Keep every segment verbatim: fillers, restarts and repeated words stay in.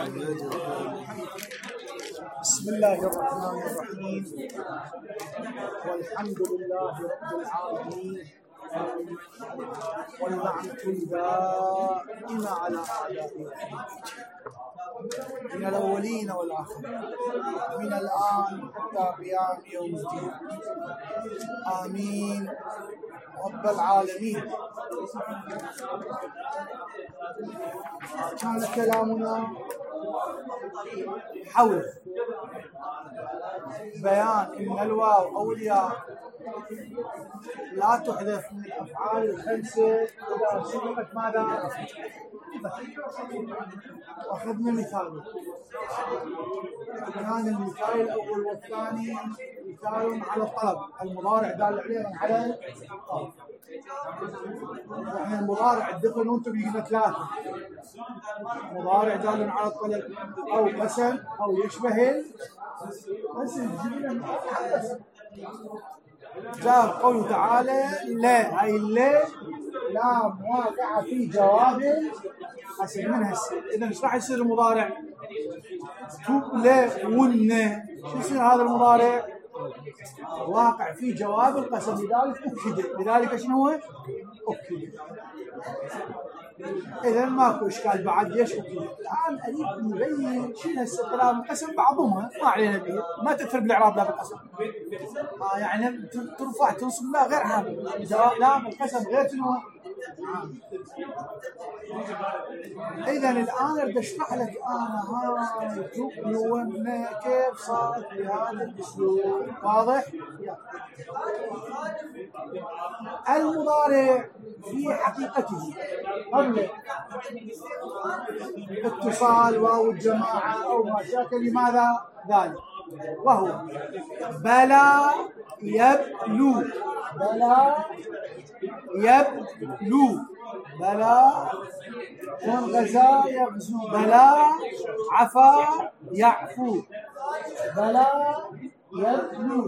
بسم الله الرحمن الرحيم، والحمد لله رب العالمين، والنعمة الدائمة على أعدائه من الأولين والآخرين، من الآن حتى قيام يوم الدين. آمين رب العالمين. كان كلامنا حول بيان أن الواو أو الياء لا تحذف من الأفعال الخمسة إذا سبقت ماذا؟ أخذنا مثال، كان المثال الأول والثاني مثال على الطلب، المضارع دال عليه على الطلب. يعني المضارع الدخل وانتم بيجينا ثلاثة، مضارع دال على الطلب أو قسم أو يشبه القسم. جاء قوله تعالى لا، أي لا لا مواقع في جواب قسم منها السر. إذا ايش راح يصير المضارع؟ لا ون، شو يصير هذا المضارع؟ واقع في جواب القسم، لذلك أكد. لذلك شنو هو؟ أكد. إذا ماكو إشكال بعد ليش أكد. الآن أريد نبين شنو هسه كلام القسم بعضهما، ما علينا به، ما تكثر بالإعراب لا بالقسم. آه يعني ترفع تنصب لا غير عامل، جواب لا بالقسم غير شنو؟ إذا الآن أريد أشرح لك أنا هاي تؤمن كيف صارت بهذا الأسلوب. واضح؟ المضارع في حقيقته قبل اتصال واو الجماعة أو ما شاكل لماذا ذلك؟ وهو بلا يبلو، بلا يبلو، بلا شون غزا يغزو، بلا عفا يعفو، بلا يبلو.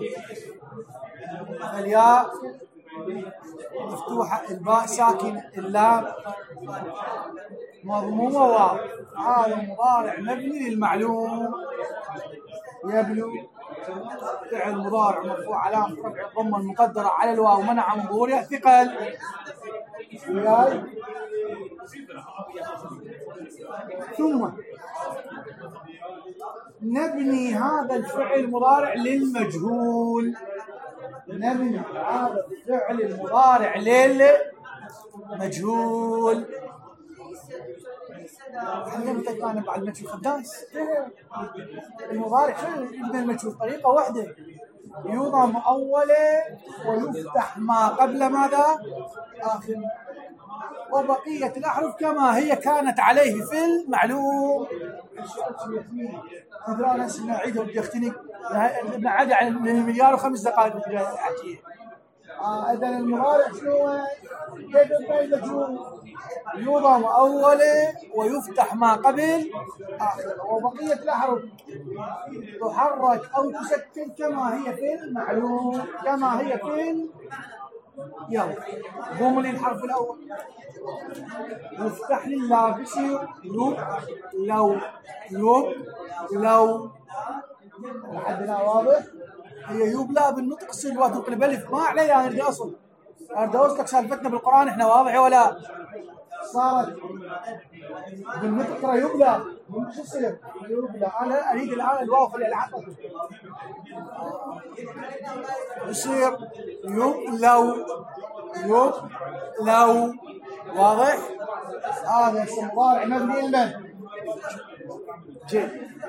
الياء مفتوحة، الباء ساكن، اللام مضمومة، واو. هذا مضارع مبني للمعلوم. يبلو فعل مضارع مرفوع علامة رفع الضمة المقدرة على الواو منع من ظهورها ثقل. ثم نبني هذا الفعل المضارع للمجهول، نبني هذا الفعل المضارع للمجهول. علمتك أنا بعد المجهول خداس. المضارع شنو يبنى المجهول؟ طريقة واحدة، يضم أوله ويفتح ما قبل ماذا؟ آخر، وبقية الأحرف كما هي كانت عليه في المعلوم. مثل أنا اسمع عيد ودي أختني نعدي عن المليار وخمس دقائق أحكيه. آه إذا المضارع شنو؟ كيف يبقى المجهول؟ يضم أوله ويفتح ما قبل آخر، وبقية الأحرف تحرك أو تسكن كما هي في المعلوم، كما هي في. يلا ضم لي الحرف الأول، يفتح لي اللام بيصير يب لو، يب لو لحدنا واضح؟ هي يبلى بالنطق تصير الواو تنقلب الف، ما عليها أنا بدي أصل، أنا بدي أوصلك سالفتنا بالقرآن إحنا واضح ولا؟ صارت بالنطق ترى يبلى، شو يصير؟ يبلى. أنا أريد الآن الواو في العقل يصير يب لو، يب لو. واضح؟ هذا اسم مضارع مبني لمن؟ جيد.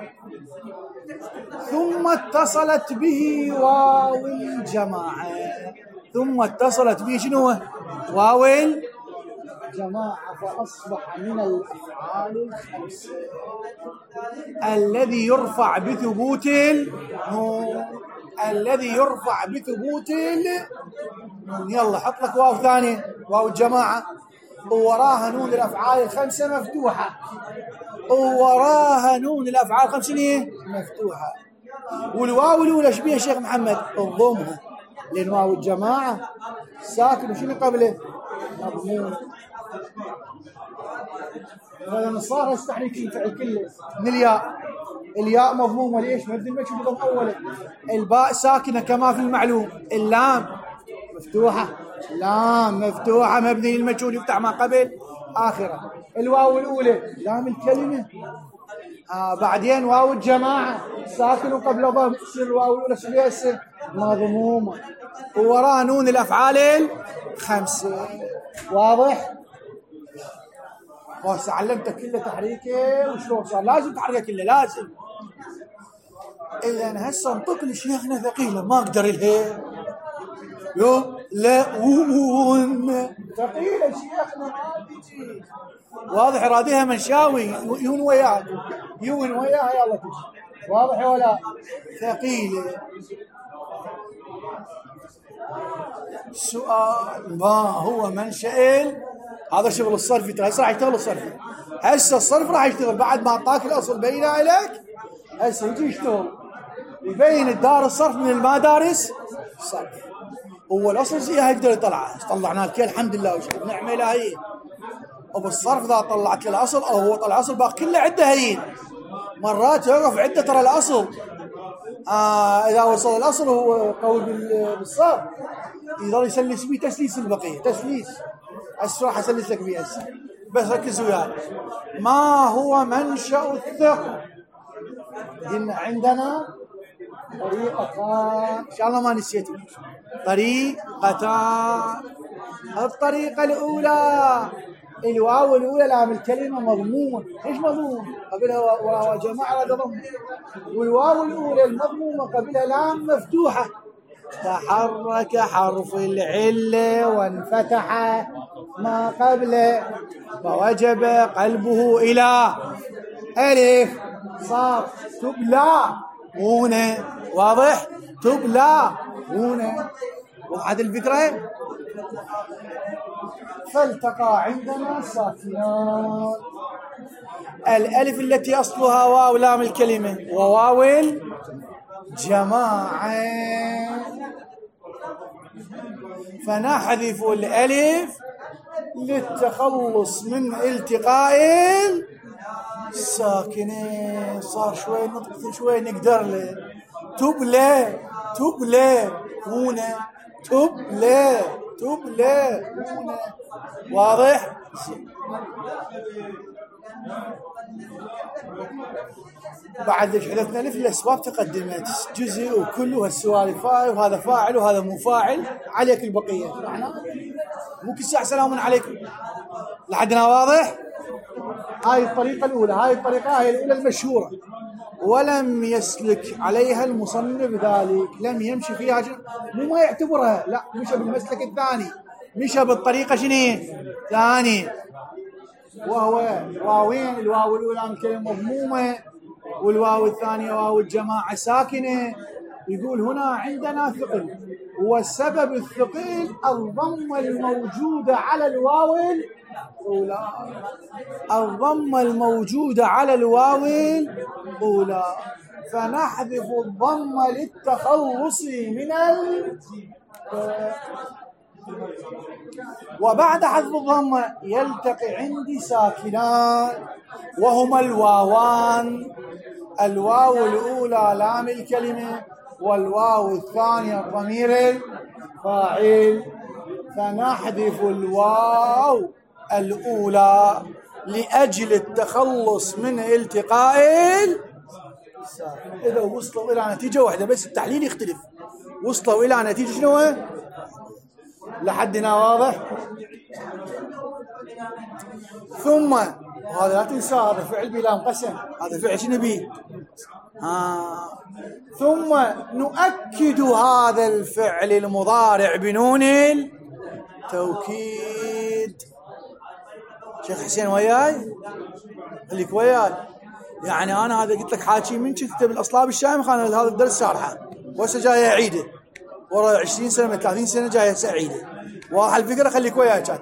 ثم اتصلت به واو الجماعة، ثم اتصلت به شنو؟ واو الجماعة، فأصبح من الأفعال الخمسة الذي يرفع بثبوت النون، الذي يرفع بثبوت النون. يلا حط لك واو ثانية، واو الجماعة، ووراها نون الأفعال الخمسة مفتوحة، ووراها نون الأفعال الخمسة مفتوحة. والواو الأولى ايش بيها شيخ محمد؟ انضمها، لأن واو الجماعة ساكن وشنو قبله؟ مضموم. فلما صار التحريك الفعل كله من الياء، الياء مضمومه ليش؟ مبني المجهول يضم اوله، الباء ساكنه كما في المعلوم، اللام مفتوحه، لام مفتوحه مبني للمجهول يفتح ما قبل اخره، الواو الاولى لام الكلمه، آه بعدين واو الجماعه ساكن قبل ضم، تصير الواو الاولى شو هسه؟ مضمومه، ووراء نون الافعال الخمسه. واضح؟ وهسه علمتك كله تحريكه وشلون صار، لازم تحركه كله لازم. اذا هسه انطق لي شيخنا ثقيله ما اقدر لها. يو لا ون ثقيله شيخنا ما تجي. واضح راديها منشاوي يون وياك يون وياها يلا تجي. واضح ولا؟ ثقيله. سؤال ما هو منشأ؟ هذا شغل الصرفي، ترى هسه راح يشتغل الصرفي، هسه الصرف راح يشتغل بعد ما اعطاك الاصل بينه لك، هسه يجي يشتغل يبين الدار الصرف من المدارس الصرف. هو الاصل زيها يقدر يطلعها، طلعنا لك الحمد لله وشكر نعمه الهيه. وبالصرف اذا طلعت الاصل او هو طلع الاصل باقي كله عده هين، مرات يوقف عده ترى الاصل. آه اذا وصل الاصل هو قوي بالصرف يظل يسلس بيه تسليس البقيه، تسليس هسه راح اسلس لك بيه هسه، بس ركز وياي. ما هو منشأ الثقل؟ قلنا عندنا طريقتان، ان شاء الله ما نسيتوا، طريقتان. الطريقه الاولى الواو الاولى لام الكلمه مضمومه، ايش مضموم؟ قبلها واو جماعه ضم، والواو الاولى المضمومه قبلها لام مفتوحه، تحرك حرف العله وانفتح ما قبله فوجب قلبه الى الف، صار تبلى هنا. واضح؟ تبلى هنا. وضحت الفكره؟ فالتقى عندنا ساكنان، الالف التي اصلها واو لام الكلمه وواو الجماعه، فنحذف الالف للتخلص من التقاء الساكنين. صار شوي نطق شوي نقدر له. تبلى تبلى هنا، تبلى تبلى هنا. واضح؟ بعد حذفنا الف الاسباب تقدمت جزء وكله هالسوالف، وهذا فاعل وهذا مو فاعل، عليك البقيه. مو كل ساعه سلام عليكم لحدنا. واضح؟ هاي الطريقه الاولى، هاي الطريقه هي الاولى المشهوره، ولم يسلك عليها المصنف ذلك، لم يمشي فيها جن... مو ما يعتبرها، لا مشى بالمسلك الثاني، مشى بالطريقه شنو؟ ثاني، وهو واوين، الواو الاولى الكلمه مضمومه والواو الثانيه واو الجماعه ساكنه. يقول هنا عندنا ثقل، والسبب الثقيل الضمه الموجوده على الواو الاولى، الضمه الموجوده على الواو الاولى، فنحذف الضمه للتخلص من ال وبعد حذف الضمه يلتقي عندي ساكنان وهما الواوان، الواو الاولى لام الكلمه والواو الثانيه ضمير الفاعل، فنحذف الواو الاولى لاجل التخلص من التقاء الساكن. اذا وصلوا الى نتيجه واحده بس التحليل يختلف، وصلوا الى نتيجه شنو لحدنا؟ واضح؟ ثم هذا لا تنسى هذا فعل بلا قسم، هذا فعل شنو بيه؟ آه. ثم نؤكد هذا الفعل المضارع بنون التوكيد. شيخ حسين وياي؟ خليك وياي. يعني انا هذا قلت لك حاكي من كنت بالاصلاب الشامخ، انا هذا الدرس شارحه وهسه جاي اعيده ورا عشرين سنه من ثلاثين سنه جاي هسه اعيده. واضح الفكره؟ خليك وياي كات.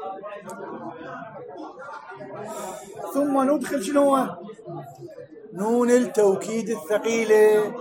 ثم ندخل شنو هو؟ نون التوكيد الثقيله،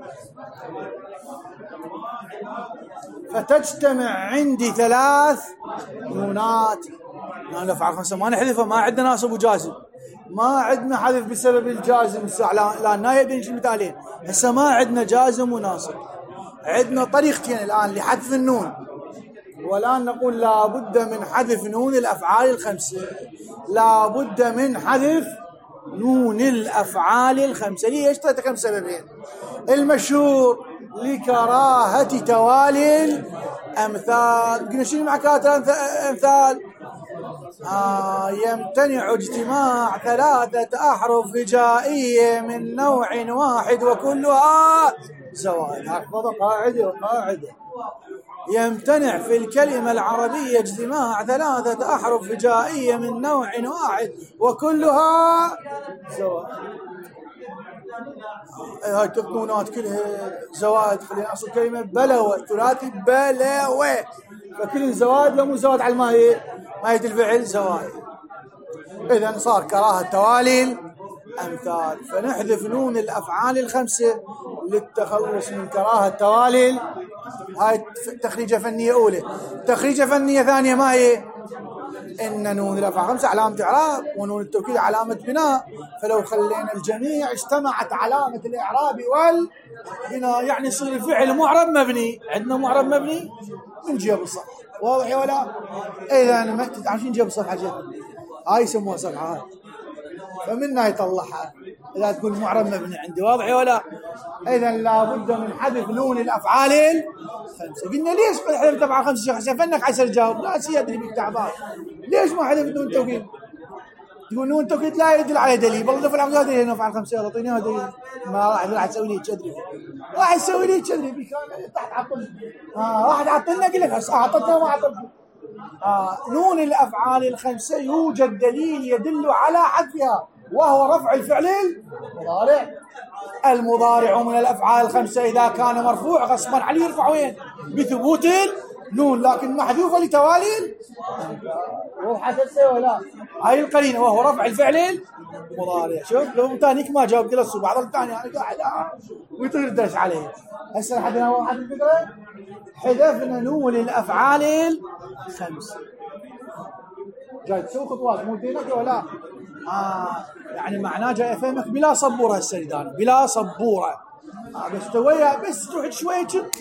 فتجتمع عندي ثلاث نونات. نون الافعال خمسه ما نحذفها، ما عندنا ناصب وجازم، ما عندنا حذف بسبب الجازم لا نايب بين المثالين. هسه ما عندنا جازم وناصب، عندنا طريقتين الآن لحذف النون، والآن نقول لا بد من حذف نون الأفعال الخمسة. لا بد من حذف نون الأفعال الخمسة. ليش؟ كم سببين. المشهور لكراهة توالي الأمثال. قلنا شنو مع كراهة الأمثال؟ آه يمتنع اجتماع ثلاثة أحرف هجائية من نوع واحد وكلها زوائد. احفظوا قاعدة وقاعدة. يمتنع في الكلمة العربية اجتماع ثلاثة أحرف هجائية من نوع واحد وكلها زوائد. هاي التقنونات كلها زوائد. خلينا أصل كلمة بلوى، ثلاثي بلوى، فكل زوائد لو مو زوائد على الماهية، ماهية الفعل زوائد. إذن صار كراهة توالي الأمثال، فنحذف نون الأفعال الخمسة للتخلص من كراهة توالي. هاي تخريجة فنية أولى. تخريجة فنية ثانية ما هي؟ إن نون الأفعال خمسة علامة إعراب ونون التوكيد علامة بناء، فلو خلينا الجميع اجتمعت علامة الإعراب والبناء، يعني يصير الفعل معرب مبني. عندنا معرب مبني بنجيب الصفحة. واضح يا ولا؟ إذا ما تعرفين نجيب الصفحة جدا، هاي يسموها صفحة هاي، فمنها يطلعها إذا تكون معرب مبني عندي. واضح يا ولا؟ إذا لابد من حذف نون الأفعال الخمسة. قلنا ليش حذف الأفعال الخمسة؟ عشان فنك عسى الجواب لا سيدري بك تعبان. ليش ما حذف نون التوكيد؟ تقول نون التوكيد لا يدل على دليل، والله دفع العمود دليل نفع الخمسة. يلا اعطيني دليل. ما راح راح تسوي لي كذي، راح تسوي لي كذي تحت عطل. اه راح تعطلنا. قل لك هسه اعطتنا ما اعطتنا. آه نون الأفعال الخمسة يوجد دليل يدل على حذفها، وهو رفع الفعل المضارع. المضارع من الأفعال الخمسة إذا كان مرفوع غصبا عليه يرفع وين؟ بثبوت النون، لكن محذوفة لتوالي. وضحت هسه ولا؟ هاي القرينة وهو رفع الفعل المضارع. شوف لو ثانيك ما جاوب قال الصبح بعض الثاني انا قاعد ويطير الدرس عليه. هسه لحدنا واحد الفكرة حذفنا نون الأفعال الخمسة. جاي تسوي خطوات مو دينك ولا؟ آه يعني معناه جاي افهمك بلا صبوره السيدان، بلا صبوره. آه بس تويا بس تروح شويه كذا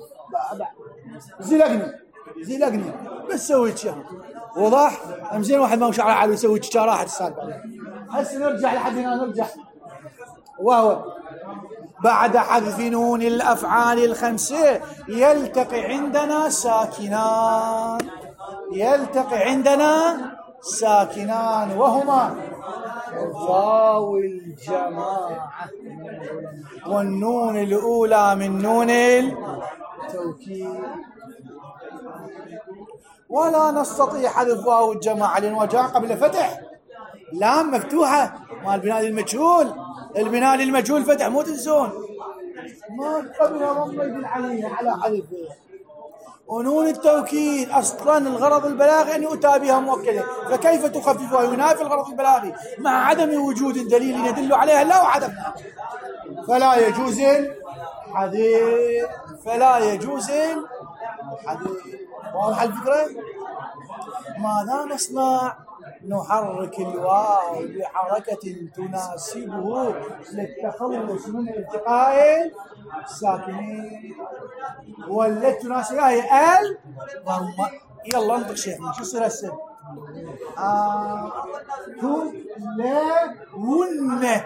زلقني زلقني بس سويت شيء. وضح؟ زين واحد ما هو شعره عالي يسوي كذا راحت السالفه. هسه نرجع لحد هنا نرجع. وهو بعد حذف نون الأفعال الخمسة يلتقي عندنا ساكنان. يلتقي عندنا ساكنان وهما واو الجماعة والنون الأولى من نون التوكيد. ولا نستطيع حذف واو الجماعة لأن وجاء قبل فتح لام مفتوحة مال البناء للمجهول. البناء للمجهول فتح مو تنسون، ما قبل ضم يدل عليه على حذفه. ونون التوكيد أصلا الغرض البلاغي أن يؤتى بها مؤكدة، فكيف تخففها؟ ينافي الغرض البلاغي مع عدم وجود دليل يدل عليها لا وعدمها، فلا يجوز الحذف. فلا يجوز الحذف. واضح الفكرة؟ ماذا نصنع؟ نحرك الواو بحركة تناسبه للتخلص من التقاء الساكنين، والتي تناسبها هي ال ضمة. يلا انطق شيخنا شو يصير هسه؟ تبلون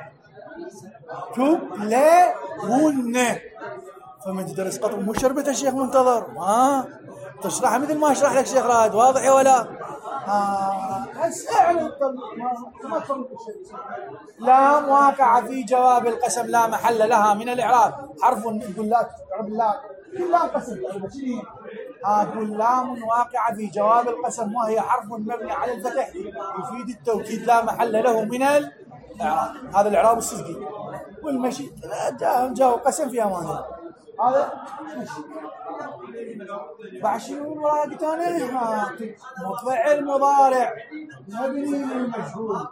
تبلون. فمن تدرس قطر مو شربة الشيخ منتظر ما تشرح مثل ما اشرح لك شيخ رائد. واضح يا ولا؟ آه بس اعلم ما تفرق الشيء. لام واقع في جواب القسم لا محل لها من الإعراب. حرف نقول لا تعرب لا كل لام قسم. آه تقول لام واقع في جواب القسم وهي حرف مبني على الفتح يفيد التوكيد لا محل له من الإعراب. هذا الإعراب الصدقي. والمشي جاء جاء قسم في أمانه. هذا مشي. بعد شنو المراقب ثاني؟ مفعل مضارع مبني للمجهول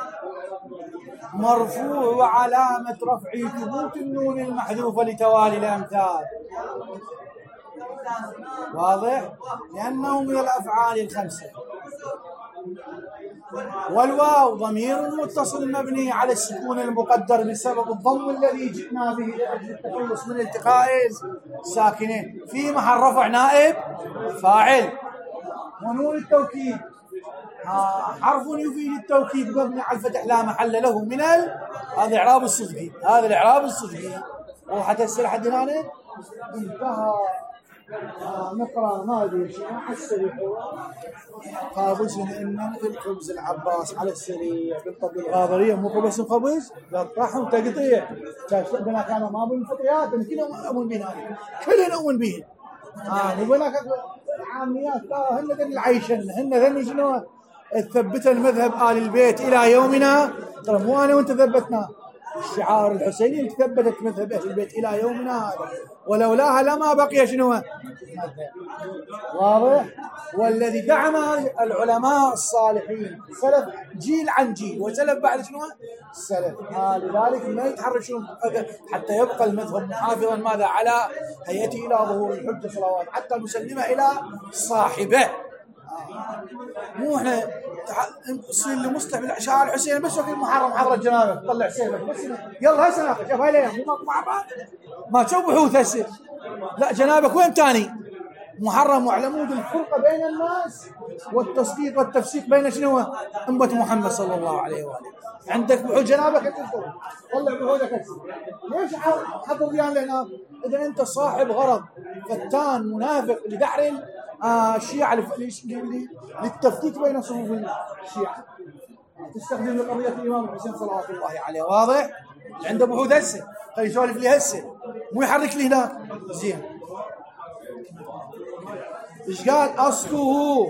مرفوع وعلامة رفعه ثبوت النون المحذوفة لتوالي الأمثال. واضح؟ لأنه من الأفعال الخمسة. والواو ضمير متصل مبني على السكون المقدر بسبب الضم الذي جئنا به لأجل التخلص من التقاء الساكنين، في محل رفع نائب فاعل. ونون التوكيد حرف يفيد التوكيد مبني على الفتح لا محل له من ال هذا إعراب الصدقي، هذا الإعراب الصدقي. وحتى السر حد هنا انتهى. آه نقرأ ما أدري شيء حسن قابوس إن في الخبز العباس على السريع بالطب الغاضرية مو بس خبز قطعهم تقطيع بنا كانوا ما بالفطريات كلهم نؤمن بها كلنا نؤمن بها. آه وبنا عاميات هن ذن العيشن هن ذن شنو ثبت المذهب آل البيت إلى يومنا. ترى مو أنا وأنت ثبتنا الشعار الحسيني ثبتت مذهب أهل البيت إلى يومنا هذا، ولولاها لما بقي شنو مذهب. واضح؟ والذي دعم العلماء الصالحين سلف جيل عن جيل وسلف بعد شنو السلف. آه لذلك ما يتحرشون حتى يبقى المذهب محافظا ماذا على هيئته إلى ظهور الحجة صلوات حتى المسلمة إلى صاحبه. مو احنا نصير لمصلح بالاشعار الحسين بس وفي المحرم حضره جنابه طلع سيفك بس يلا هسه ناخذ شوف هاي ليه مو مع بعض ما تشوف بحوث هسه لا جنابك وين ثاني محرم وعلمود الفرقه بين الناس والتسقيط والتفسيق بين شنو امه محمد صلى الله عليه واله. عندك بحوث جنابك انت طلع بحوثك هسه ليش حط الريان لهنا؟ اذا انت صاحب غرض فتان منافق لدحر آه الشيعة للتفتيت بين صفوف الشيعة تستخدم لقضية الإمام الحسين صلوات الله عليه. واضح؟ اللي عنده بحوث هسه خلي يسولف لي هسه مو يحرك لي هناك. زين ايش قال؟ أصله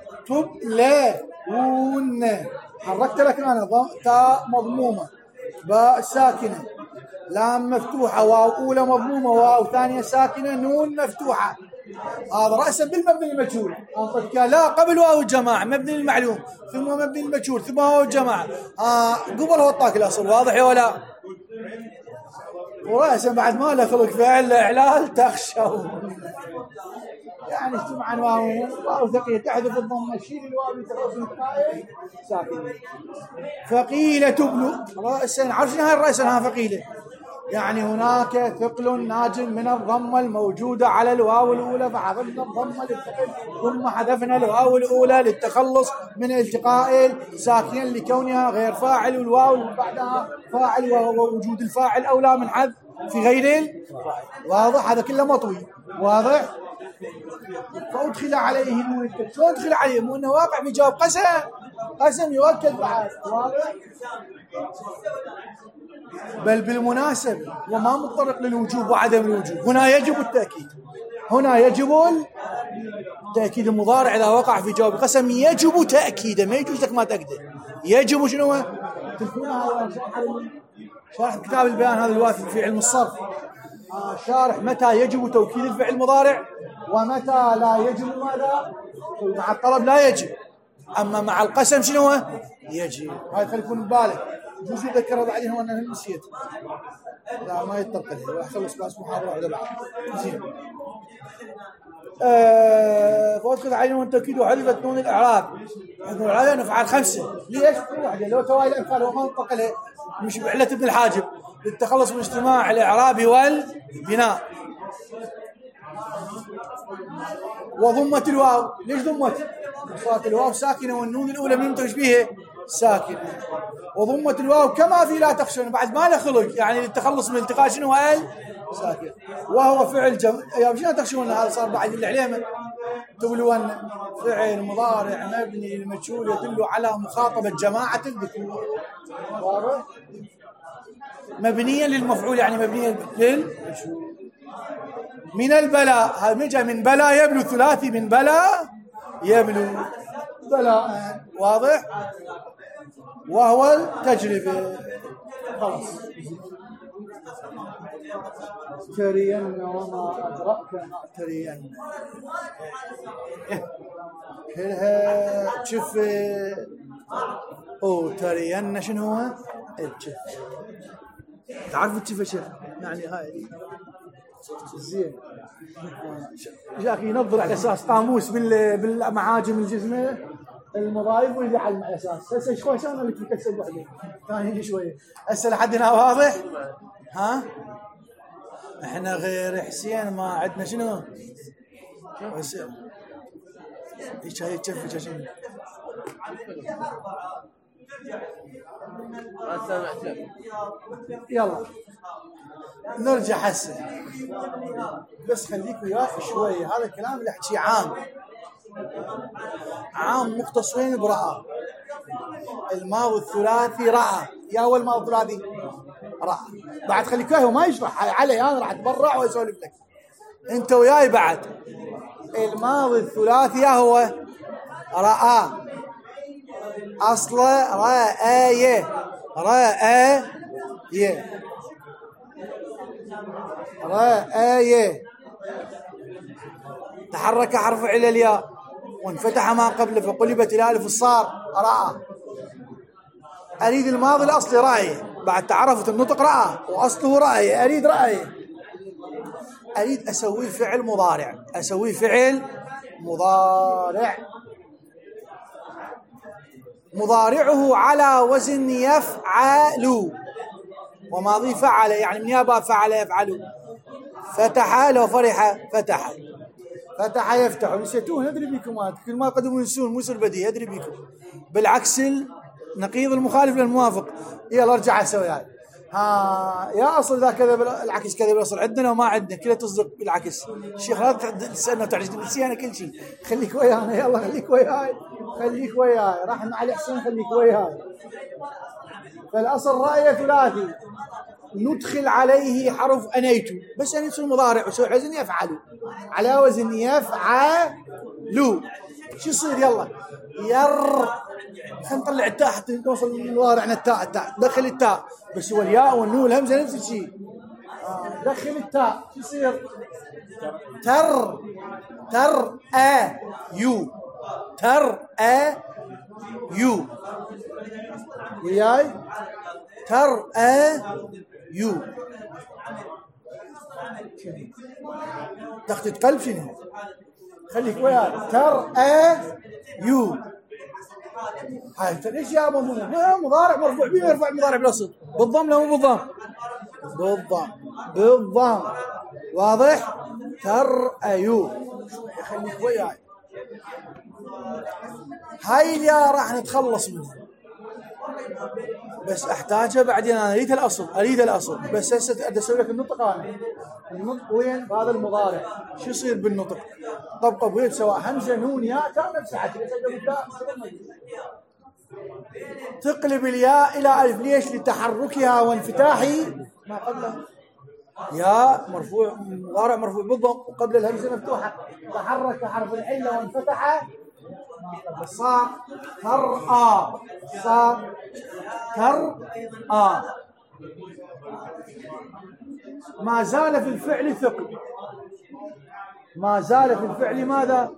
تبلون حركت لك أنا تاء مضمومة باء ساكنة لام مفتوحة واو أولى مضمومة واو ثانية ساكنة نون مفتوحة. هذا رأسا بالمبني المجهول لا قبل واو الجماعة مبني المعلوم ثم مبني المجهول ثم واو الجماعة آه قبل هو الطاق الأصل. واضح ولا؟ ورأسا بعد ما له خلق فعل إعلال تخشوا يعني اجتمعا واو واو ثقيل تحذف الضم شيل الواو لتخلص ساكن. فقيلة تبلو رأسا عرفنا هاي الرأسا ها فقيلة يعني هناك ثقل ناجم من الضمة الموجودة على الواو الأولى فحذفنا الضمة للثقل ثم حذفنا الواو الأولى للتخلص من التقاء ساكنا لكونها غير فاعل والواو اللي بعدها فاعل ووجود الفاعل أولى من حذف في غير الفاعل. واضح؟ هذا كله مطوي. واضح؟ فأدخل عليه نون التوكيد. شلون أدخل عليه؟ مو إنه واقع بيجاوب قسم قسم يؤكد بعد. واضح؟ بل بالمناسبة وما متطرق للوجوب وعدم الوجوب هنا يجب التأكيد. هنا يجب التأكيد المضارع إذا وقع في جواب قسم يجب تأكيده ما يجوز لك ما تأكده. يجب شنو؟ تلفونها شارح كتاب البيان هذا الوافي في علم الصرف آه شارح متى يجب توكيد الفعل المضارع ومتى لا يجب ماذا؟ مع الطلب لا يجب أما مع القسم شنو؟ يجب. هاي خليكم ببالك جوز يذكرها بعدين هو أنا نسيت لا ما يتطبق عليه راح أخلص بس محاضرة واحدة بعد. زين أه فأدخل عليه نون التوكيد وحذفت نون الإعراب نون الإعراب نفعل خمسة ليش؟ واحدة لو توالي الأمثال وما نطبق عليه مش بعلة ابن الحاجب للتخلص من اجتماع الإعراب والبناء. وضمة الواو ليش ضمت؟ صارت الواو ساكنة والنون الأولى من تشبيهه ساكنة. وضمة الواو كما في لا تخشون بعد ما له خلق يعني للتخلص من التقاء شنو هل ساكن وهو فعل جم يا مش لا تخشون هذا صار بعد اللي عليه تقولون فعل مضارع مبني المجهول يدل على مخاطبة جماعة الذكور. واضح؟ مبنيا للمفعول يعني مبنيا للمجهول. من البلاء هذا مجا من بلاء يبلو ثلاثي من بلاء يبلو بلاء. واضح؟ وهو التجربة. خلاص ترين وما أدرأك ما ترين كلها تشوف أو ترين شنو هو الجف تعرف الجف شف يعني هاي زين جاك ينظر على أساس قاموس بالمعاجم الجزمة المضايق واللي على الاساس. هسه شوي شلون اللي تكسب وحده ثاني شويه. هسه لحد هنا واضح؟ ها؟ احنا غير حسين ما عندنا شنو؟ بس ايش هاي تشوف ايش شنو؟ يلا نرجع هسه بس خليك وياي شويه. هذا الكلام اللي احكيه عام عام مختص وين برأى. الماء الثلاثي رأى يا هو الماء الثلاثي رأى. بعد خليك وياي وما يشرح علي انا راح اتبرع واسولف لك انت وياي. بعد الماء الثلاثي يا هو رأى اصله رأي رأي رأي تحرك حرف علة الياء وانفتح ما قبله فقلبت الالف الصار رأى. اريد الماضي الاصلي رأي. بعد تعرفت النطق رأى واصله رأي. اريد رأي. اريد اسوي فعل مضارع. اسوي فعل مضارع. مضارعه على وزن يفعل وماضي فعل يعني من يابا فعل يفعل. فتح لو فرح فتح. فتح يفتح. نسيتوه ندري بيكم هذا كل ما قدموا ينسون مو يصير بديهي ادري بيكم. بالعكس النقيض المخالف للموافق. يلا ارجع اسوي هاي. ها يا اصل ذا كذا العكس كذا بالاصل عندنا وما عندنا كله تصدق بالعكس. الشيخ لا تسالنا وتعجز نسي انا كل شيء. خليك ويانا يلا خليك وياي خليك وياي راح مع الحسين خليك وياي. فالاصل رأي ثلاثي ندخل عليه حرف انيت بس انيت المضارع وسوي وزن يفعل على وزن يفعل. شو يصير يلا ير. خلينا نطلع التاء حتى نوصل للمضارع. التاء التاء دخل التاء بس هو الياء والنون والهمزه نفس الشيء. آه. دخل التاء شو يصير؟ تر تر ا يو تر ا يو وياي تر ا يو. تخطيط قلب شنو؟ خليك وياي تر ا يو. هاي ليش يا ابو مضارع مرفوع بيه يرفع مضارع بالاصل بالضم لا مو بالضم؟ بالضم بالضم واضح؟ تر ايو. خليك وياي. هاي اليا راح نتخلص منها بس احتاجها بعدين. انا اريد الاصل اريد الاصل بس هسه ادي اسوي لك النطق. انا النطق وين بهذا المضارع شو يصير بالنطق؟ طبقه وين سواء همزه نون ياء تاء نفس الشيء. تقلب الياء الى الف ليش؟ لتحركها وانفتاح ما قبلها. ياء مرفوع مضارع مرفوع بالضم وقبل الهمزه مفتوحه. تحرك حرف العله وانفتح صار ترأى. صار ترأى. ما زال في الفعل ثقل. ما زال في الفعل ماذا؟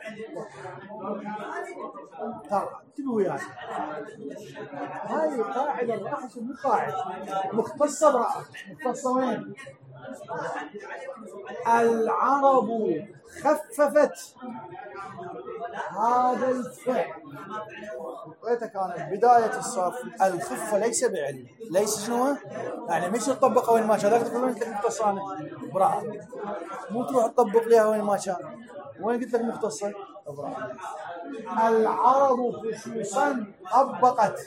ترى انتبهوا وياي. هاي قاعده الرأس مو قاعده مختصه برأس. مختصه وين؟ العرب خففت هذا الفعل. وقتها كانت بداية الصف الخفة ليس بعلم ليس شنو يعني مش تطبق وين ما كان. ذاك تقول لك مختصة براءة مو تروح تطبق لها وين ما كان. وين قلت لك مختصة براءة. العرب خصوصا طبقت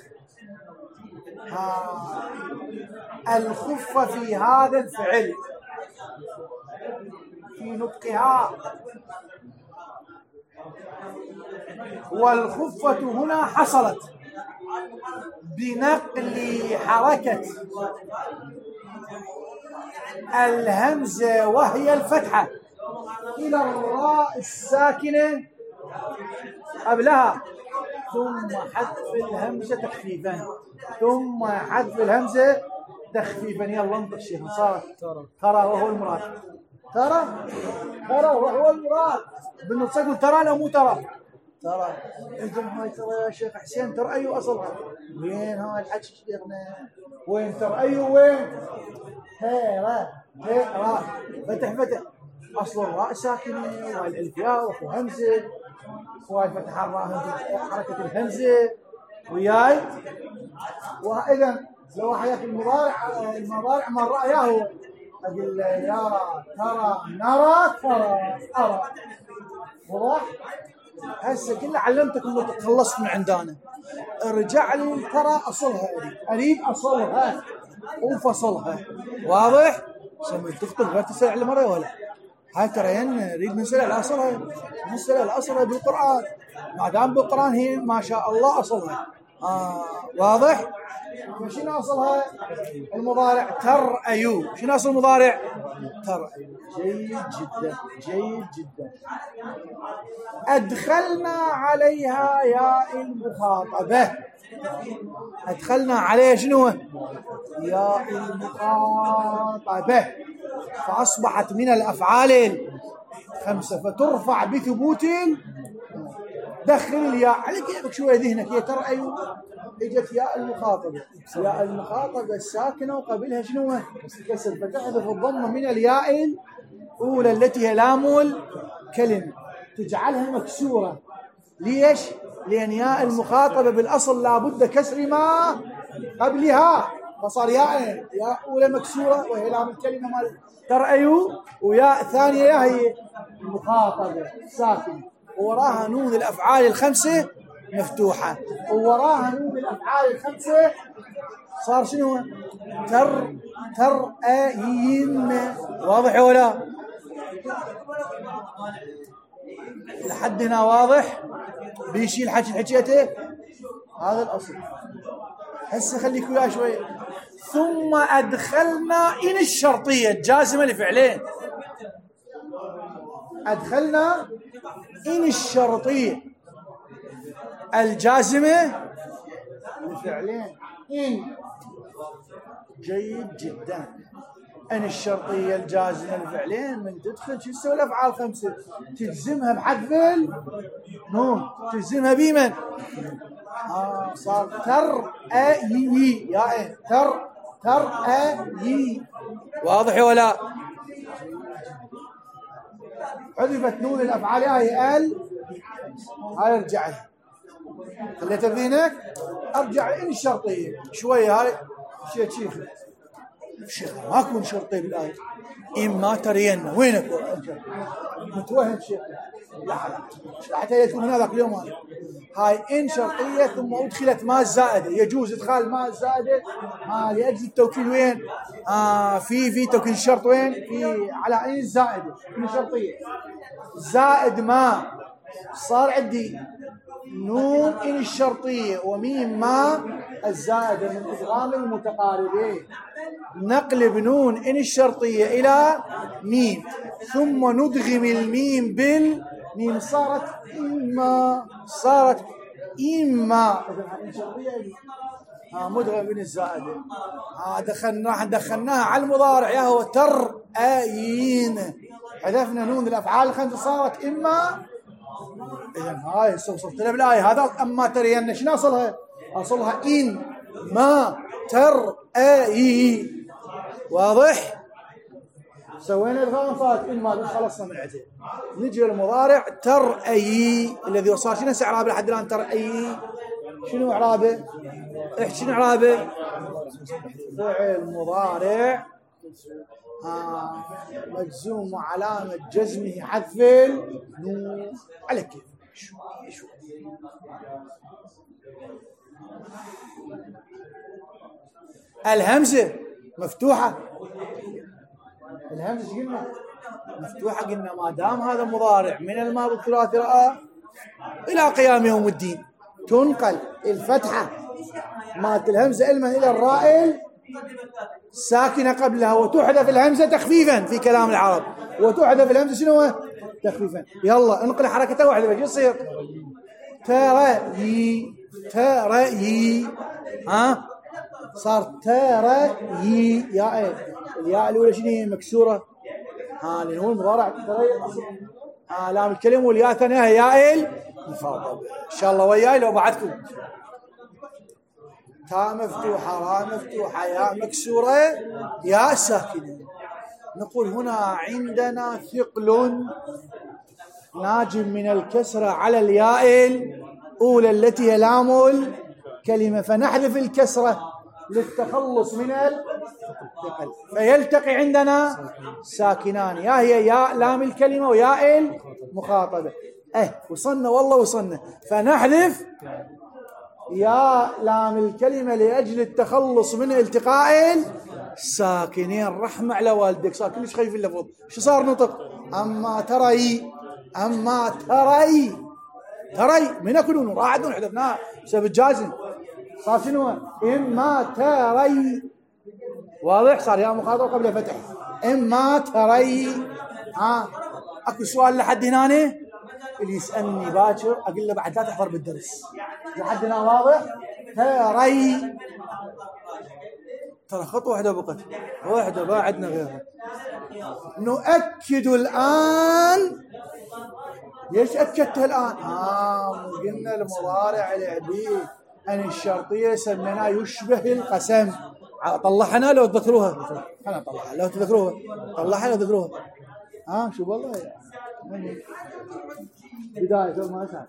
الخفة في هذا الفعل في نطقها. والخفة هنا حصلت بنقل حركة الهمزة وهي الفتحة إلى الراء الساكنة قبلها ثم حذف الهمزة تخفيفا. ثم حذف الهمزة تخفيفا. يلا انطق شيخ. صارت ترى وهو المراد. ترى ترى وهو المراد. بالنص ترى لا مو ترى. ترى انتم هاي ترى يا شيخ حسين ترى ايو اصلها وين هاي الحكي شيخنا؟ وين ترى ايو وين؟ هي را هي را فتح فتح اصل الراء ساكنه والالف ياء وهمزه وهاي فتح الراء حركة الهمزة وياي. وإذا لو واحد في المضارع المضارع ما الراء هو أقول له يا ترى نرى ترى أرى. واضح؟ هسه كله علمتك انه تخلصت من عندنا. ارجع لي ترى اصلها اريد اريد اصلها وفصلها. واضح؟ سمي تخطب غير تسال على مره ولا هاي ترين نريد نسال على اصلها نسال على اصلها بالقران. ما دام بالقران هي ما شاء الله اصلها. آه واضح؟ شنو اصلها؟ المضارع ترأيوا. شنو اصل المضارع؟ ترأيوا. جيد جدا جيد جدا. ادخلنا عليها ياء المخاطبه. ادخلنا عليها شنو؟ ياء المخاطبه. فاصبحت من الافعال الخمسه فترفع بثبوت. دخل الياء على كيفك شويه ذهنك. هي ترأيوا اجت ياء المخاطبه. ياء المخاطبه الساكنه وقبلها شنو؟ كسر. فتحذف الضمه من الياء الاولى التي هي لام الكلمه تجعلها مكسوره. ليش؟ لان ياء المخاطبه بالاصل لابد كسر ما قبلها فصار ياء ياء اولى مكسوره وهي لام الكلمه مال ترأيوا وياء ثانيه هي المخاطبه ساكنه ووراها نون الافعال الخمسه مفتوحه ووراها نون الافعال الخمسه صار شنو؟ تر ترأين. واضح ولا؟ لحد هنا واضح؟ بيشيل حكي حكيته هذا الاصل. هسه خليك وياه شوي. ثم ادخلنا ان الشرطيه الجازمه لفعلين. ادخلنا ان الشرطيه الجازمه لفعلين. ان جيد جدا. ان الشرطيه الجازمه لفعلين من تدخل شو تسوي الافعال الخمسه؟ تجزمها بحذف النون. تجزمها بمن؟ آه صار ترأيي. يا ايه تر ترأيي. واضح ولا؟ حذفت نون الافعال هاي ال. هاي ارجعي خليتها بذهنك. ارجع ان الشرطيه شويه. هاي شيء شيخ شيخ ماكو ان شرطيه بالايه. اما ترينا وينك متوهم شيخ. لا لا حتى يكون هذاك اليوم هذا. هاي ان شرطيه ثم ادخلت ما الزائده. يجوز ادخال ما الزائده آه لاجل التوكيد. وين؟ آه في في توكيد الشرط وين؟ في على ان الزائده ان شرطيه زائد ما. صار عندي نون ان الشرطيه وميم ما الزائده من ادغام المتقاربين. نقلب نون ان الشرطيه الى ميم ثم ندغم الميم بالميم. صارت اما صارت اما ها مدغم من الزائده. ها دخلنا راح دخلناها على المضارع يا هو ترأين. حذفنا نون الافعال الخمسه صارت اما. اذا هاي وصلت لها بالايه. هذا اما ترين شنو اصلها؟ اصلها ان ما ترأي. واضح؟ سوينا ادغام صارت ان ما خلصنا من عده. نجي للمضارع ترأي الذي صار شنو اعرابه لحد الان؟ ترأي شنو اعرابه؟ احكي شنو اعرابه؟ فعل مضارع ها مجزوم وعلامه جزمه حذف النون. على كيف شوي شوي. الهمزه مفتوحه. الهمزه قلنا مفتوحه. قلنا ما دام هذا مضارع من الماضي الثلاثي راى الى قيام يوم الدين تنقل الفتحه مالت الهمزه علما الى الراء ساكنه قبلها وتحذف الهمزه تخفيفا في كلام العرب. وتحذف الهمزه شنو؟ تخفيفا. يلا انقل حركه واحده بس يصير ترى ترى. ها صار ترى يا ايه. الياء الاولى شنو هي؟ مكسوره. ها لان هو المضارع ترى ها لام الكلمه والياء الثانيه هي ياء المخاطبه. ان شاء الله وياي لو بعدكم. تاء مفتوحه راء مفتوحه ياء مكسوره ياء ساكنه. نقول هنا عندنا ثقل ناجم من الكسرة على الياء الأولى التي هي لام الكلمة، فنحذف الكسرة للتخلص من الثقل، فيلتقي عندنا ساكنان، يا هي ياء لام الكلمة وياء المخاطبة. اه وصلنا والله وصلنا. فنحذف ياء لام الكلمة لأجل التخلص من التقاء الساكنين. رحمة على والدك، صار كلش خايف اللفظ. شو صار نطق؟ أما تري، أما تري، تري من أكلون راعدون حذفناها بسبب الجازم. صار شنو؟ إما تري. واضح؟ صار يا مخاطب قبل فتح. إما تري. ها أكو سؤال لحد هنا؟ اللي يسألني باكر أقول له بعد لا تحضر بالدرس. لحد هنا واضح؟ تري. ترى خطوة واحدة بقت، واحدة ما عندنا غيرها. نؤكد الآن. ليش أكدتها الآن؟ آه قلنا المضارع العبيد أن الشرطية سميناه يشبه القسم. طلعنا لو تذكروها، أنا طلعها لو تذكروها، طلعها لو تذكروها. ها آه شو والله يعني. بداية ما أسمع.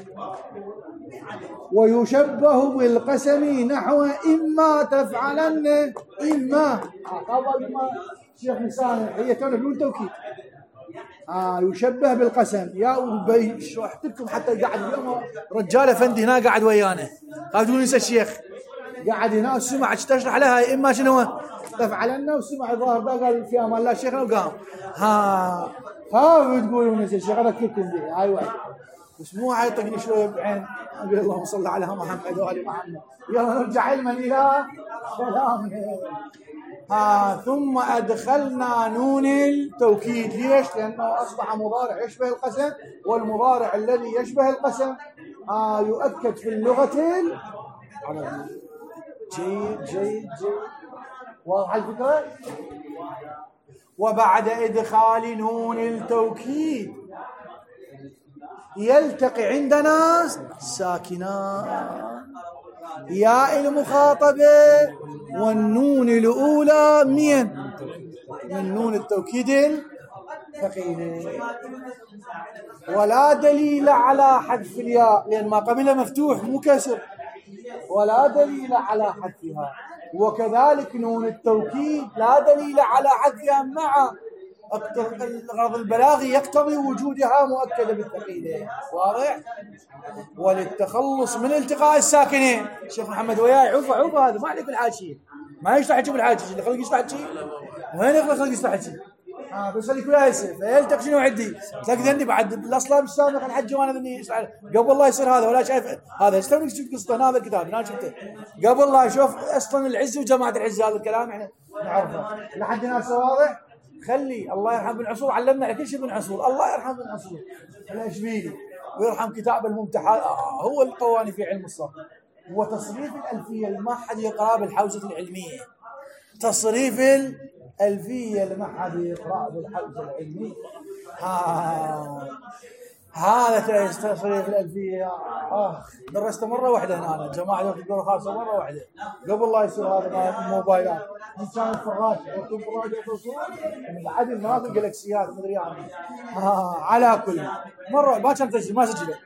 ويشبه بالقسم نحو إما تفعلن. إما قبل ما شيخ لسان هي تونا بدون توكيد. آه يشبه بالقسم. يا أبي شرحت لكم حتى قاعد اليوم رجال أفندي هنا قاعد ويانا، قاعدون ينسى الشيخ قاعد هنا وسمع تشرح لها إما شنو تفعلن، وسمع الظاهر ده قال في أمان الله شيخنا وقام. ها ها بتقولون نسى الشيخ أنا كلكم دي هاي واحد بس مو عيطني شوية بعين. أقول اللهم صل على محمد وآل محمد. يلا نرجع علما إلى سلام. ها ثم أدخلنا نون التوكيد. ليش؟ لأنه أصبح مضارع يشبه القسم، والمضارع الذي يشبه القسم ها يؤكد في اللغة العربية. جيد جيد جيد. واضح الفكرة؟ وبعد إدخال نون التوكيد يلتقي عندنا ساكنان، ياء المخاطبة والنون الأولى من من نون التوكيد الثقيلة. ولا دليل على حذف الياء لأن ما قبلها مفتوح مو كسر، ولا دليل على حذفها. وكذلك نون التوكيد لا دليل على حذفها مع الغرض البلاغي يقتضي وجودها مؤكدة بالثقيلة. واضح؟ وللتخلص من التقاء الساكنين. الشيخ محمد وياي عوفة عوفة هذا ما عليك بالحاشية، ما يشرح شيء بالحاشية، اللي خلق يشرح شيء وين يخلق خلق يشرح شيء. اه بس خليك وياي هسه فيلتقي شنو عندي؟ تلاقي بعد الاصلا مش سابق الحج وانا ذني قبل لا يصير هذا ولا شايف هذا. ايش تبي تشوف قصته هذا الكتاب انا شفته قبل لا اشوف اصلا العز وجماعة العز. هذا الكلام احنا نعرفه لحد هنا واضح. خلي الله يرحم بن عصور علمنا على كل شيء بن عصور. الله يرحم بن عصور الاشبيلي ويرحم كتاب الممتحان. آه هو القواني في علم الصرف وتصريف الألفية اللي ما حد يقرأ بالحوزة العلمية. تصريف الألفية اللي ما حد يقرأ بالحوزة العلمية. آه هذا تصريف الألفية. آه درست مرة واحدة هنا أنا جماعة الدكتور خاصة مرة واحدة قبل لا يصير هذا الموبايلات. كان فراش وكتب فراش وتصور من عدد مناطق جالكسيات مدري يعني. آه على كل مرة ما كان تسجيل ما سجله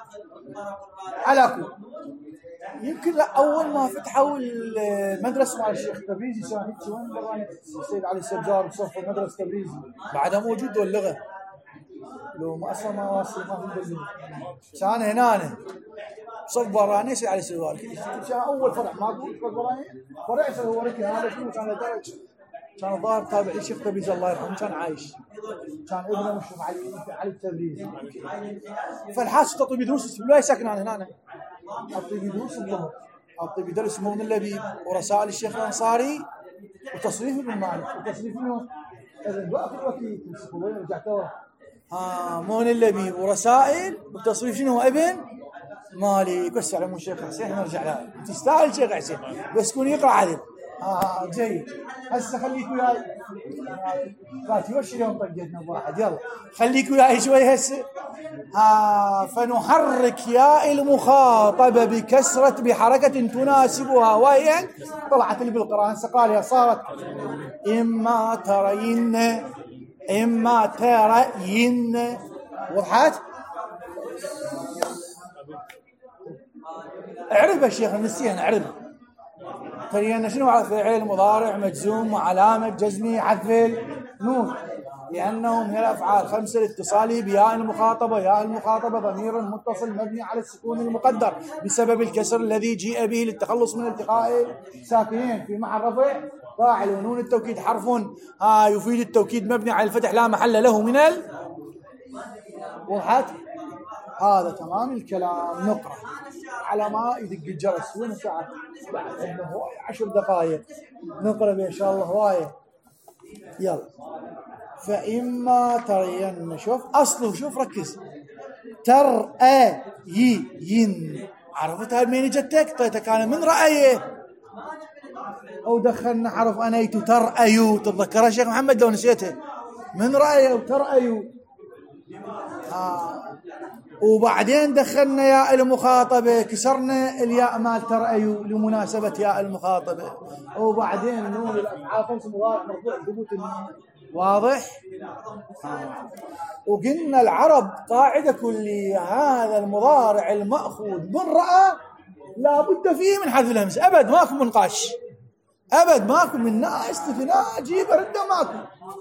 على كل. يمكن لا أول ما فتحوا المدرسة مع الشيخ تبريزي كان هيك وين براني السيد علي السجار بصف مدرسة تبريزي بعدها موجود واللغة لو ما أصلا ما واصل ما في دليل. كان هنا صف براني السيد علي السجار كان أول فرع ما أقول براني فرع سوى وركي هذا شنو كان درج كان الظاهر تابع للشيخ تبريزي الله يرحمه كان عايش كان ابنه مشرف علي علي التبريزي. فالحاس تطيب دروس لا ساكن هنا أطيب دروس الظهر أطيب درس مون اللبيب ورسائل الشيخ الأنصاري وتصريف ابن مالك وتصريف منه إذا وقت الوكيل وين رجعتوه آه مون اللبيب ورسائل وتصريف شنو ابن مالك. بس على مو الشيخ حسين نرجع له تستاهل الشيخ حسين بس كون يقرأ عدل. آه جيد. هسه خليك وياي فاتي وش اليوم طقتنا بواحد. يلا خليك وياي شوي هسه. آه فنحرك ياء المخاطبة بكسرة بحركة تناسبها وهي طلعت لي بالقرآن هسه قالها صارت إما ترين إما ترين وضحت؟ اعرب يا شيخ نسينا اعرب. ترينا شنو على فعل مضارع مجزوم وعلامة جزمه حذف النون، لأنه من الأفعال خمسة الاتصال بياء المخاطبة. ياء المخاطبة ضمير متصل مبني على السكون المقدر بسبب الكسر الذي جيء به للتخلص من التقاء ساكنين في محل رفع فاعل. ونون التوكيد حرف ها يفيد التوكيد مبني على الفتح لا محل له من ال. وضحت؟ هذا تمام الكلام. نقرأ على ما يدق الجرس. وين الساعة؟ بعد عندنا هواية عشر دقائق نقرأ إن شاء الله هواية. يلا. فإما ترين، شوف أصله، شوف ركز، ترأيين، عرفتها منين جتك؟ طيتك أنا من رأيه أو دخلنا حرف أنيت ترأيو. تتذكرها شيخ محمد لو نسيته؟ من رأيه ترأيو. آه. وبعدين دخلنا ياء المخاطبة، كسرنا الياء مال ترأيو لمناسبة ياء المخاطبة. وبعدين نون الأفعال خمس مضارع مرفوع ثبوت النون. واضح؟ آه. وقلنا العرب قاعدة كلية، هذا المضارع المأخوذ من رأى لا بد فيه من حذف الهمس. أبد ماكو منقاش، أبد ماكو من استثناء جيب رده ماكو.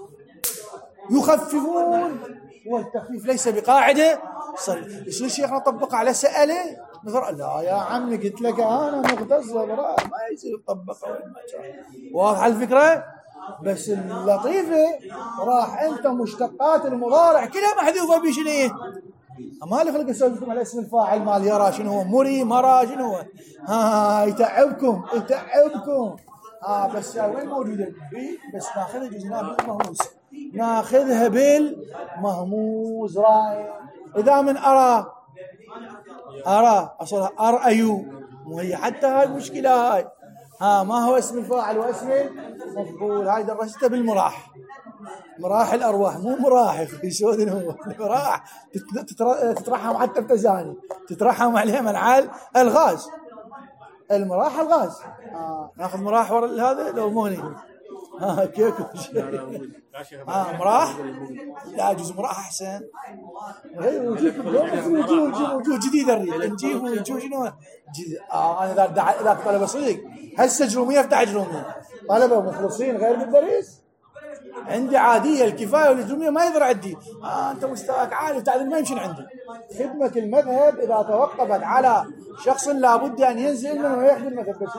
يخففون والتخفيف ليس بقاعدة صل. يصير شيخنا طبق على سأله مثل لا يا عمي قلت لك أنا مختص ما يصير يطبق. واضح الفكرة؟ بس اللطيفة راح أنت مشتقات المضارع كلها محذوفة بشنو؟ ما لي خلق أسوي لكم على اسم الفاعل مال يرى شنو هو، مري مرى شنو هو. ها يتعبكم يتعبكم. ها بس وين موجودة؟ بس ناخذها جزناها بالمهموز، ناخذها بالمهموز. راي إذا من أرى أرى أصلها أرأيو، وهي حتى هاي المشكلة هاي. ها ما هو اسم الفاعل واسم المفعول. هاي درستها بالمراح، مراح الأرواح مو مراح في شلون هو مراح تترحم حتى بتزاني، تترحم عليها منعال الغاز، المراح الغاز. آه. ناخذ مراح ورا هذا لو مغني. ها كيف اه مراح لا جزء مراح احسن. غير وجوه وجوه جديده نريد نجيب وجوه شنو جديد. اه انا اذا اذا طلبه صدق هسه جروميه افتح جروميه، طلبه مخلصين غير بالدرس عندي عاديه الكفايه والجروميه ما يقدر عندي. آه انت مستواك عالي وتعلم ما يمشي عندي. خدمه المذهب اذا توقفت على شخص لابد ان ينزل منه ويحضر المذهب. بس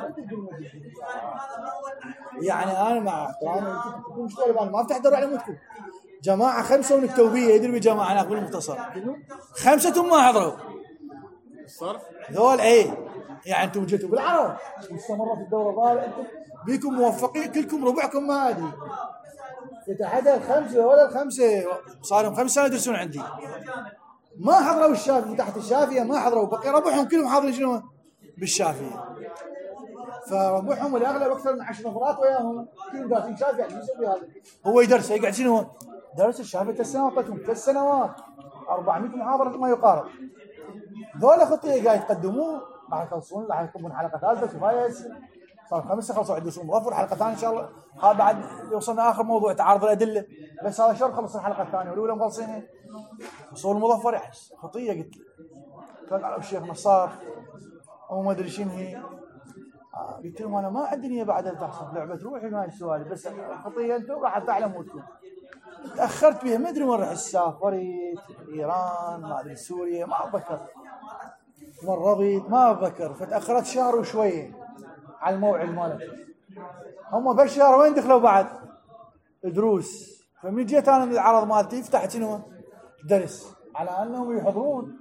يعني انا مع احترامي انتم مش طالب، انا ما افتح دور على متكم جماعه خمسه ونكتوبيه يدري بجماعه هناك بالمختصر خمسه ما حضروا الصرف ذول. ايه يعني انتم جيتوا بالعرب مستمره في الدوره الرابعه، انتم بيكم موفقين كلكم ربعكم ما ادري فتحت الخمسه ولا الخمسه صار لهم خمس سنين يدرسون عندي ما حضروا الشافعي. تحت الشافعيه ما حضروا، بقي ربعهم كلهم حاضرين شنو بالشافعيه. فربعهم والاغلب اكثر من عشر نفرات وياهم كلهم دارسين شافعي. شو يسوي هذا؟ هو يدرس يقعد شنو درس الشافعي ثلاث سنوات ثلاث سنوات أربعمائة محاضره ما يقارب. ذولا خطيه قاعد يقدموه راح يخلصون راح يكون حلقه ثالثه كفايه صار خمسه خلصوا عندهم مظفر حلقه ثانيه ان شاء الله. هذا بعد يوصلنا اخر موضوع تعارض الادله، بس هذا شرط خلص الحلقه الثانيه والاولى مخلصين وصول المظفر يحس خطيه. قلت له فقال الشيخ نصار او ما ادري شنو هي. آه قلت لهم انا ما عندي نيه بعد تحصل لعبه روحي ما السؤال بس خطيه انتم راح تعلموا انتم. تاخرت بها ما ادري وين رحت، سافرت ايران ما ادري سوريا ما اتذكر مرضت ما اتذكر، فتاخرت شهر وشويه على الموعد مالك. هم بالشهر وين دخلوا بعد دروس. فمن جيت انا من العرض مالتي فتحت شنو درس على انهم يحضرون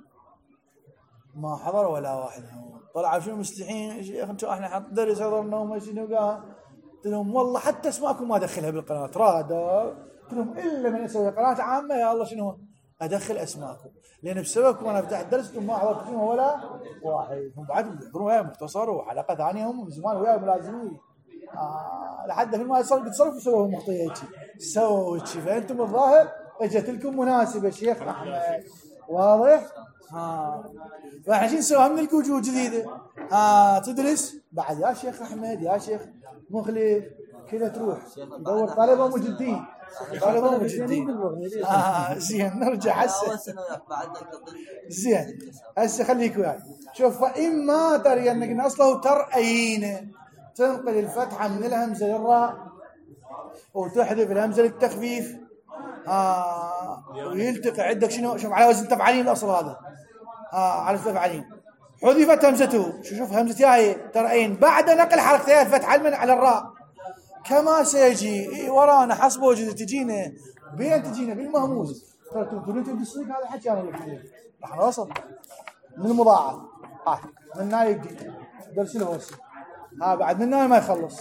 ما حضروا ولا واحد. طلعوا شنو مستحين شيخ انتم احنا حط درس حضرنا وما شنو قال. قلت لهم والله حتى اسماءكم ما ادخلها بالقناه رادا. قلت لهم الا من اسوي قناه عامه يا الله شنو ادخل اسماءكم لان بسببكم انا فتحت درس انتم ما حضرتوا ولا واحد. هم بعد يحضرون وياي مختصر وحلقه ثانيه هم من زمان وياي ملازمين. آه لحد ما يصير بتصرفوا سووا مخطيه هيك سووا هيك. فانتم الظاهر اجت لكم مناسبه شيخ احمد. واضح؟ ها راح نسوي من الوجوه جديده. ها تدرس بعد يا شيخ احمد يا شيخ مخلف كذا تروح دور طلبة مجدين طلبة مجدين. آه زين نرجع هسه زين هسه خليك وياي. شوف فإما ترى أنك أصله ترأين تنقل الفتحة من الهمزة للراء وتحذف الهمزة للتخفيف. آه ويلتقي عندك شنو؟ شوف على وزن تفعلين الأصل هذا. آه على وزن تفعلين حذفت همزته. شوف شوف همزة هاي ترأين بعد نقل حركتها الفتحة المن على الراء كما سيجي ورانا حسب وجد تجينا بين تجينا بالمهموز. ترى تقولون بالصدق هذا حكي انا اللي راح نوصل من المضاعف. اه من هنا يبدي درس الهوس. ها بعد من هنا ما يخلص.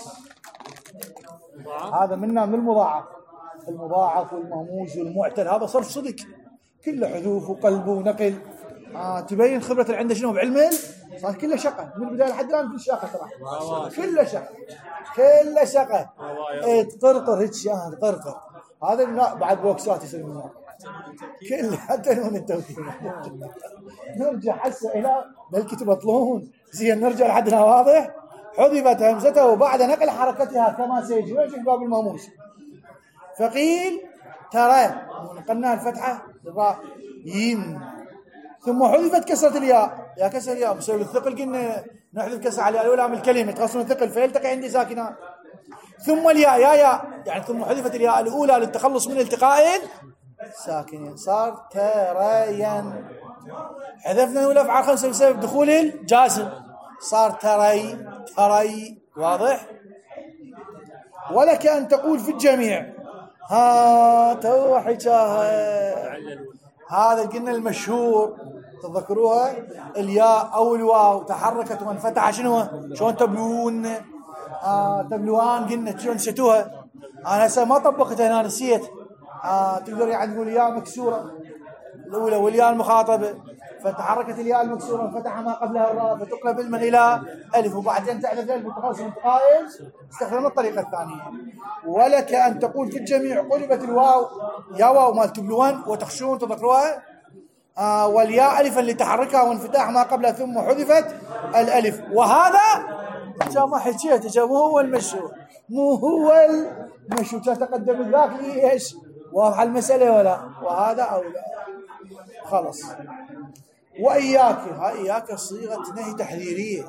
هذا منا من المضاعف المضاعف والمهموز والمعتل هذا صرف صدق كله حذوف وقلب ونقل. آه تبين خبرة اللي عنده شنو بعلم صار كله شقة من البداية لحد الآن كل شقة ترى كله شقة كله شقة. ايه تقرقر هيك اه تقرقر. هذا لا بعد بوكسات يصير منه كله حتى نون التوكيل. نرجع هسه الى بلكي تبطلون زين. نرجع لحد هنا واضح. حذفت همزته وبعد نقل حركتها كما سيجي ويجي باب المهموس. فقيل ترى نقلنا الفتحة يم ثم حذفت كسرة الياء. يا كسر الياء بسبب الثقل قلنا نحذف كسر على الأولى من الكلمة تقصون الثقل فيلتقي عندي ساكنات. ثم الياء يا ياء يعني ثم حذفت الياء الأولى للتخلص من التقاء ساكنين صار تريا. حذفنا الأولى أفعال خمسة بسبب دخول الجاسم صار تري تري واضح. ولك أن تقول في الجميع ها تو حكاها. هذا قلنا المشهور تذكروها الياء أو الواو تحركت وانفتح شنو شلون تبلون. آه تبلوان قلنا شلون نسيتوها. أنا هسه ما طبقتها هنا نسيت. آه تقدر يعني تقول ياء مكسورة الأولى والياء المخاطبة فتحركت الياء المكسورة فتح ما قبلها الراء فتقلب المن إلى ألف وبعدين تحذف الألف وتخلص من قائل. استخدمنا الطريقة الثانية. ولك أن تقول في الجميع قلبت الواو يا واو مال تبلون وتخشون تذكروها. آه والياء ألفا لتحركها وانفتاح ما قبلها ثم حذفت الألف. وهذا جاء ما حكيت جاء مو هو المشهور مو هو المشهور تقدم ذاك لي إيش واضح المسألة ولا. وهذا أو لا خلص. وإياك هاي إياك صيغة نهي تحذيرية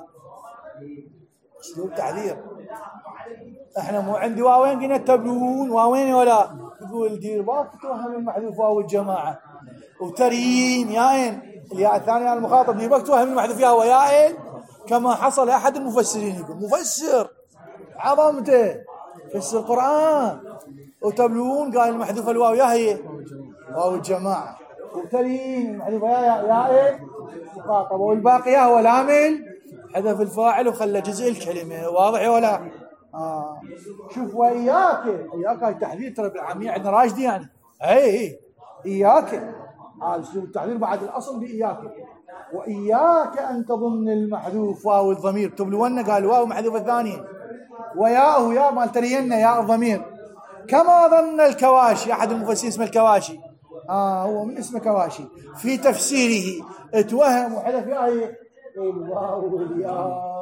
أسلوب تحذير. احنا مو عندي واوين قلنا تبلون واوين ولا يقول دير بالك توهم المحذوف واو الجماعة وتريين ياين الياء الثانية المخاطب دير بالك توهم المحذوف يا وياين كما حصل أحد المفسرين يقول مفسر عظمته فسر القرآن وتبلون قال المحذوف الواو يا هي واو الجماعة وتريين المحذوف يا ياين مخاطب والباقي هو العامل حذف الفاعل وخلى جزء الكلمة واضح ولا. آه. شوف وإياك إياك هاي التحذير ترى بالعامية عندنا راشدي يعني اي اي إياك هذا اسلوب التحذير بعد الأصل بإياك. وإياك أن تظن المحذوف واو الضمير تبلون قال واو محذوف الثانية وياءه يا مال ترين ياء الضمير كما ظن الكواشي أحد المفسرين اسمه الكواشي. آه هو من اسمه كواشي في تفسيره اتوهم وحذف ياء الواو والياء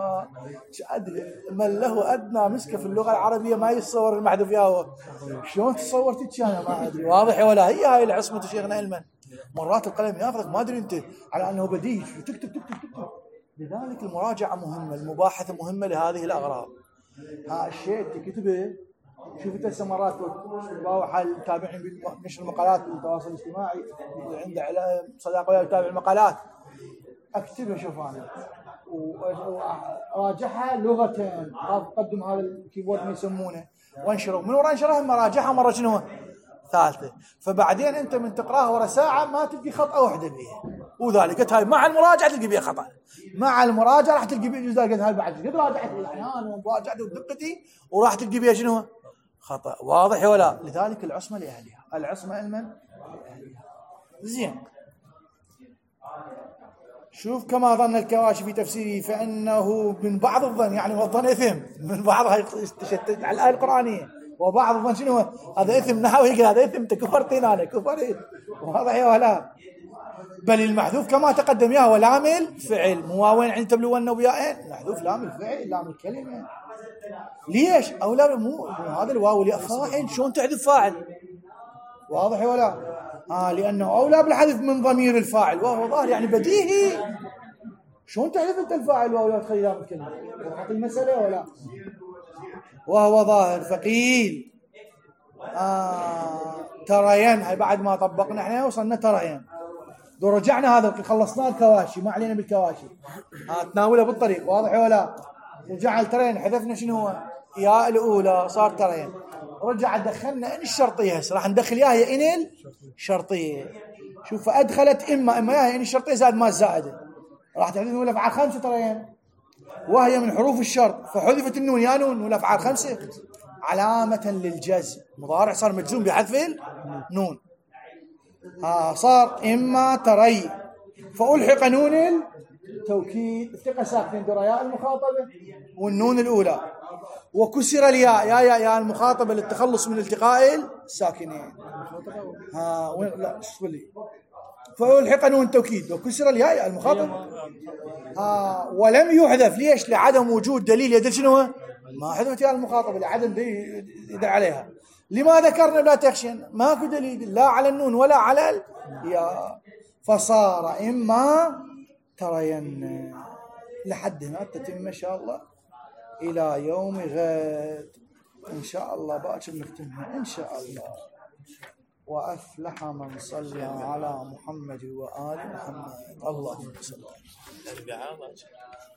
من له أدنى مسكة في اللغة العربية ما يتصور المحذوف ياهو. شلون تصورت أنا ما أدري واضح ولا. هي هاي العصمة شيخنا علما مرات القلم ياخذك ما أدري أنت على أنه بديهي تكتب تكتب تكتب. لذلك المراجعة مهمة المباحثة مهمة لهذه الأغراض. ها الشيء تكتبه شوف انت هسه مرات حال تابعين بنشر المقالات بالتواصل الاجتماعي عند صداقه وياه يتابع المقالات اكتبها شوف انا وراجعها لغتين اقدم هذا الكيبورد يسمونه وانشره من وراء انشرها مراجعها مره شنو ثالثه. فبعدين انت من تقراها ورا ساعه ما تلقي خطأ واحده بيها وذلك هاي مع المراجعه تلقي بيها خطأ مع المراجعه راح تلقي بيها جزء قد هاي بعد قد راجعت الاحيان ومراجعتي ودقتي وراح تلقي بيها شنو خطأ واضح ولا. لذلك العصمة لأهلها العصمة علما زين. شوف كما ظن الكواشي في تفسيره فإنه من بعض الظن يعني والظن إثم من بعضها تشتت على الآية القرآنية وبعض الظن شنو هذا إثم نحو يقول هذا إثم تكفرتين أنا كفرت واضح ولا. بل المحذوف كما تقدم ياه هو لامل فعل مواوين عند تبلون وبيائين محذوف لامل فعل لامل كلمة ليش؟ أو لا مو هذا الواو اللي فاعل، شلون تحذف فاعل؟ واضح ولا؟ آه لأنه أولى بالحذف من ضمير الفاعل، وهو ظاهر يعني بديهي. شلون تحذف أنت الفاعل واو لا تخليها بالكلمة؟ وضحت المسألة ولا؟ وهو ظاهر فقيل آه ترين. هاي بعد ما طبقنا احنا وصلنا ترين، دو رجعنا هذا خلصنا الكواشي، ما علينا بالكواشي، آه تناولها بالطريق. واضح ولا؟ وجعل ترين حذفنا شنو هو؟ يا الأولى صار ترين. رجع دخلنا إن الشرطية، هسه راح ندخل ياها هي إن الشرطية. شوف أدخلت إما إما ياها إن الشرطية زاد ما زائدة، راح تحذف ولا أفعال خمسة ترين، وهي من حروف الشرط، فحذفت النون يا نون ولا أفعال خمسة علامة للجزم. مضارع صار مجزوم بحذف النون. آه صار إما تري، فألحق نون التوكيد الثقة ساكنين درياء المخاطبة والنون الأولى، وكسر الياء يا يا يا المخاطبة للتخلص من التقاء الساكنين. ها وين لا شو لي؟ فألحق نون التوكيد وكسر الياء يا المخاطبة. ها ولم يحذف، ليش؟ لعدم وجود دليل يدل شنو؟ ما حذفت يا المخاطبة لعدم دليل يدل عليها. لما ذكرنا لا تخشين؟ ماكو دليل لا على النون ولا على الياء، فصار إما ترين. لحد هنا تتم إن شاء الله إلى يوم غد إن شاء الله، باكر نختمها إن شاء الله. وأفلح من صلى على محمد وآل محمد. اللهم صل على محمد.